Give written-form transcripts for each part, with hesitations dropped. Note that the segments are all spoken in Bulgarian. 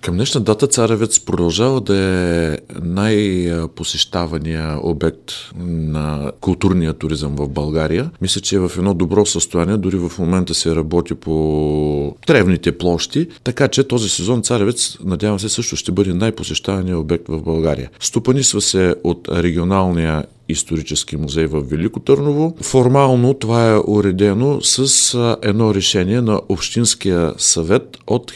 Към днешна дата Царевец продължава да е най-посещавания обект на културния туризъм в България. Мисля, че е в едно добро състояние, дори в момента се работи по древните площи, така че този сезон Царевец, надявам се, също ще бъде най-посещавания обект в България. Стопанисва се от регионалния исторически музей в Велико Търново. Формално това е уредено с едно решение на Общинския съвет от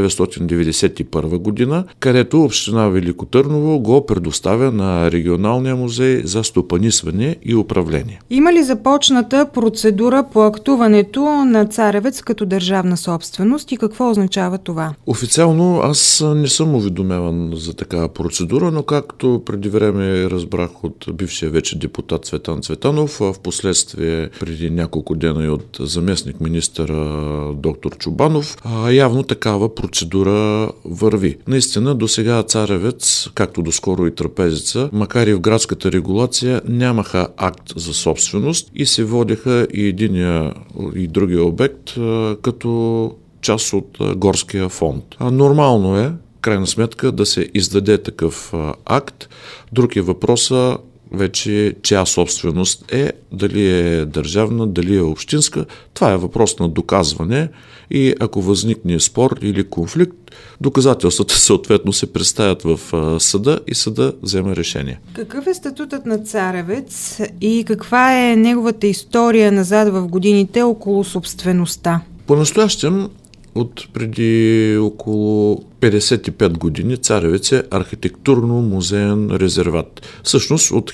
1991 година, където Община Велико Търново го предоставя на Регионалния музей за стопанисване и управление. Има ли започната процедура по актуването на Царевец като държавна собственост и какво означава това? Официално аз не съм уведомяван за такава процедура, но както преди време разбрах от бившия вече депутат Цветан Цветанов, в последствие преди няколко дена и от заместник министъра доктор Чубанов, явно такава процедура върви. Наистина до сега Царевец, както доскоро и Трапезица, макар и в градската регулация, нямаха акт за собственост и се водеха и единия и другия обект като част от горския фонд. Нормално е, крайна сметка, да се издаде такъв акт. Друг е въпроса вече чия собственост е, дали е държавна, дали е общинска. Това е въпрос на доказване и ако възникне спор или конфликт, доказателствата съответно се представят в съда и съда взема решение. Какъв е статутът на Царевец и каква е неговата история назад в годините около собствеността? По-настоящем от преди около 55 години Царевец е архитектурно-музеен резерват. Всъщност от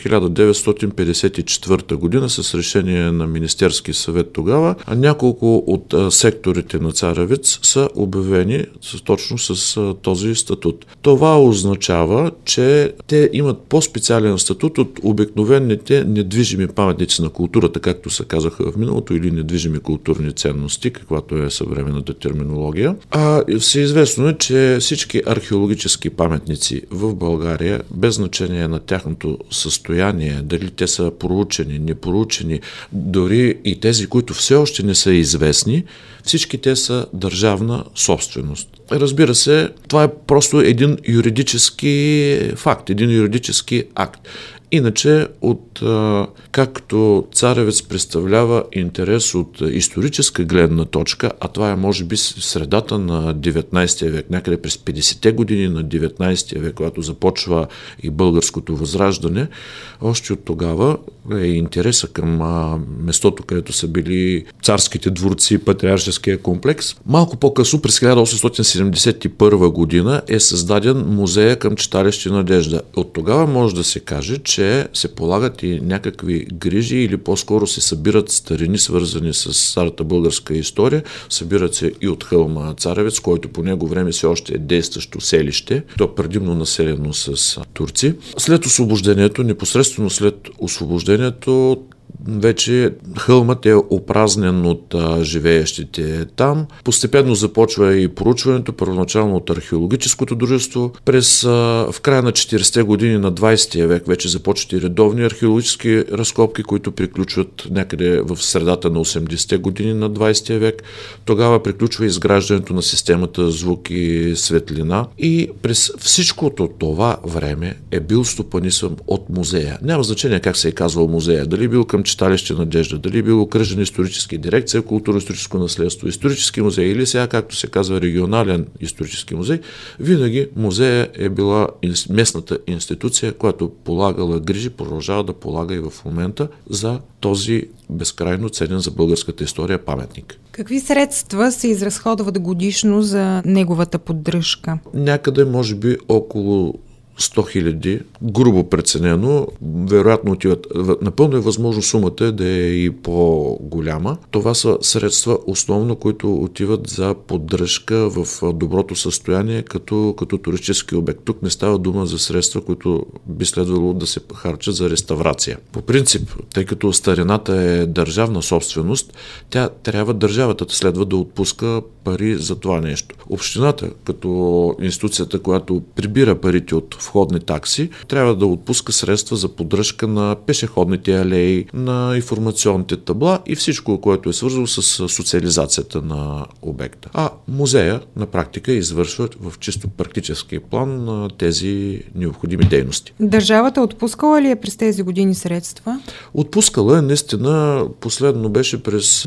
1954 година с решение на Министерски съвет тогава, а няколко от секторите на Царевец са обявени точно с този статут. Това означава, че те имат по-специален статут от обикновените недвижими паметници на културата, както се казаха в миналото, или недвижими културни ценности, каквато е съвременната терминология. Всеизвестно е, че всички археологически паметници в България, без значение на тяхното състояние, дали те са проучени, непроучени, дори и тези, които все още не са известни, всички те са държавна собственост. Разбира се, това е просто един юридически факт, един юридически акт. Иначе, както Царевец представлява интерес от историческа гледна точка, а това е може би средата на 19 век, някъде през 50-те години на 19 век, когато започва и българското възраждане, още от тогава е интереса към местото, където са били царските дворци, патриаршеския комплекс. Малко по-късно, през 1871 година, е създаден музея към читалище Надежда. От тогава може да се каже, че се полагат и някакви грижи или по-скоро се събират старини, свързани с старата българска история. Събират се и от хълма Царевец, който по него време все още е действащо селище. То е предимно населено с турци. След освобождението, непосредствено след освобождението, вече хълмът е опразнен от живеещите там. Постепенно започва и проучването, първоначално от археологическото дружество. В края на 40-те години на 20 век вече започват и редовни археологически разкопки, които приключват някъде в средата на 80-те години на 20 век. Тогава приключва изграждането на системата звук и светлина и през всичкото това време е бил стопанисван от музея. Няма значение как се е казвал музея. Дали бил към читалище Надежда, дали бил окръжен исторически дирекция, културно-историческо наследство, исторически музей или сега, както се казва, регионален исторически музей, винаги музея е била местната институция, която полагала грижи, продължава да полага и в момента за този безкрайно ценен за българската история паметник. Какви средства се изразходват годишно за неговата поддръжка? Някъде може би около 100 000, грубо преценено, вероятно отиват. Напълно е възможно сумата да е и по-голяма. Това са средства основно, които отиват за поддръжка в доброто състояние като туристически обект. Тук не става дума за средства, които би следвало да се харчат за реставрация. По принцип, тъй като старината е държавна собственост, държавата следва да отпуска пари за това нещо. Общината, като институцията, която прибира парите от входни такси, трябва да отпуска средства за поддръжка на пешеходните алеи, на информационните табла и всичко, което е свързано с социализацията на обекта. А музея на практика извършва в чисто практически план на тези необходими дейности. Държавата отпускала ли е през тези години средства? Отпускала е, наистина, последно беше през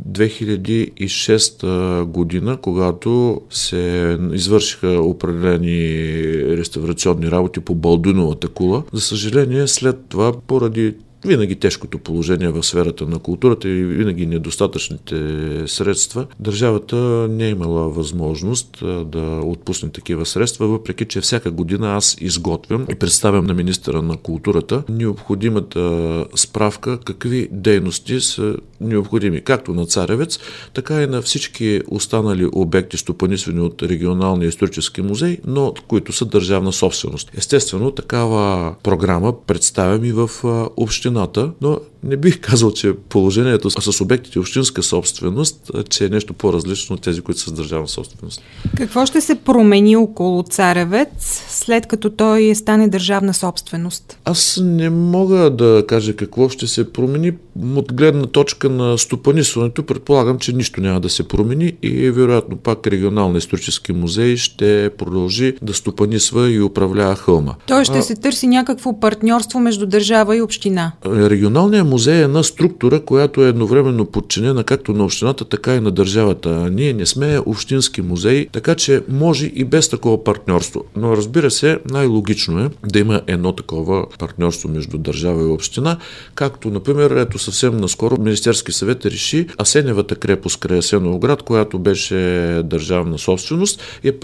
2006 година, когато се извършиха определени реставрационни работи по Балдуиновата кула. За съжаление, след това, поради винаги тежкото положение в сферата на културата и винаги недостатъчните средства, държавата не е имала възможност да отпусне такива средства, въпреки че всяка година аз изготвям и представям на министъра на културата необходимата справка какви дейности са необходими, както на Царевец, така и на всички останали обекти, стопанисвани от регионалния исторически музей, но които са държавна собственост. Естествено, такава програма представям и в общината, но не бих казал, че положението с обектите общинска собственост, че е нещо по-различно от тези, които са с държавна собственост. Какво ще се промени около Царевец, след като той стане държавна собственост? Аз не мога да кажа какво ще се промени. От гледна точка на стопанисването предполагам, че нищо няма да се промени и вероятно пак регионалния исторически музей ще продължи да стопанисва и управлява хълма. Той ще се търси някакво партньорство между държава и община. Регионалният музей е една структура, която е едновременно подчинена както на общината, така и на държавата. Ние не сме общински музей, така че може и без такова партньорство. Но разбира се, най-логично е да има едно такова партньорство между държава и община, както, например, ето съвсем наскоро Министерски съвет реши Асеневата крепост край Асеновград, която беше държавна собственост,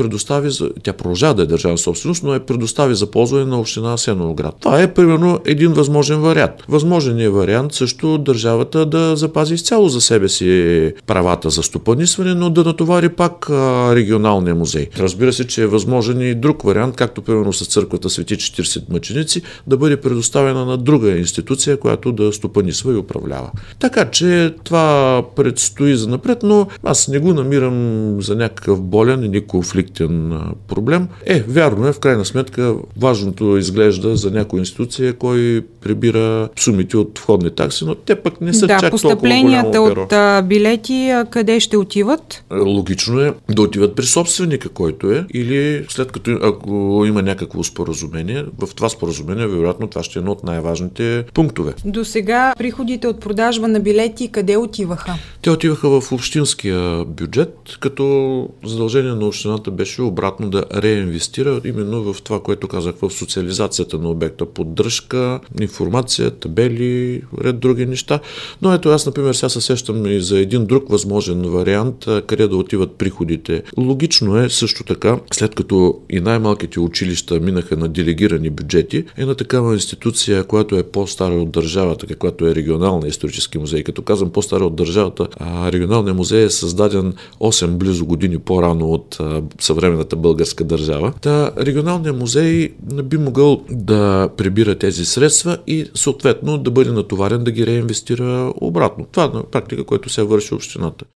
тя продължава да е държавна собственост, но предостави за ползване на община Асеновград. Това е примерно един възможен вариант. Възможен е вариант също държавата да запази изцяло за себе си правата за стопанисване, но да натовари пак регионалния музей. Разбира се, че е възможен и друг вариант, както примерно с църквата Свети 40 мъченици, да бъде предоставена на друга институция, която да стопанисва и управлява. Така че това предстои за напред, но аз не го намирам за някакъв болен или конфликтен проблем. Вярно е, в крайна сметка, важното изглежда за някоя институция, кой прибира сумите от входни такси, но те пък не са чак толкова голямо перо. Постъпленията от билети къде ще отиват? Логично е да отиват при собственика, който е, или след като ако има някакво споразумение, в това споразумение, вероятно, това ще е едно от най-важните пунктове. До сега приходите от продажба на билети къде отиваха? Те отиваха в общинския бюджет, като задължение на общината беше обратно да реинвестира именно в това, което казах, в социализацията на обекта, поддръжка, информация, табели, ред други неща. Но ето аз, например, сега се сещам и за един друг възможен вариант, къде да отиват приходите. Логично е също така, след като и най-малките училища минаха на делегирани бюджети, една такава институция, която е по-стара от държавата, каквато е регионалния исторически музей. Като казвам по-стара от държавата, регионалният музей е създаден 8 близо години по-рано от съвременната българска държава. Регионалният музей би могъл да прибира тези средства и съответно да бъде натоварен да ги реинвестира обратно. Това на практика, което се върши общината.